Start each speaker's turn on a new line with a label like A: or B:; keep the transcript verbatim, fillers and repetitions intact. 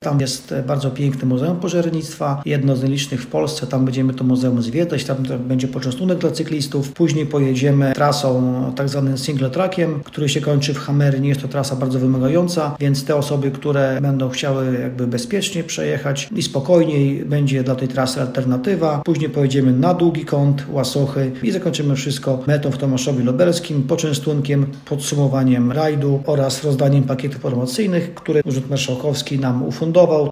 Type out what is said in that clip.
A: Tam jest bardzo piękne Muzeum Pożarnictwa, jedno z nielicznych w Polsce. Tam będziemy to muzeum zwiedzać, tam będzie poczęstunek dla cyklistów. Później pojedziemy trasą tak zwanym single trackiem, który się kończy w Hamerii. Jest to trasa bardzo wymagająca, więc te osoby, które będą chciały jakby bezpiecznie przejechać i spokojniej, będzie dla tej trasy alternatywa. Później pojedziemy na Długi Kąt, Łasochy i zakończymy wszystko metą w Tomaszowie Lubelskim, poczęstunkiem, podsumowaniem rajdu oraz rozdaniem pakietów promocyjnych, które Urząd Marszałkowski nam ufundował.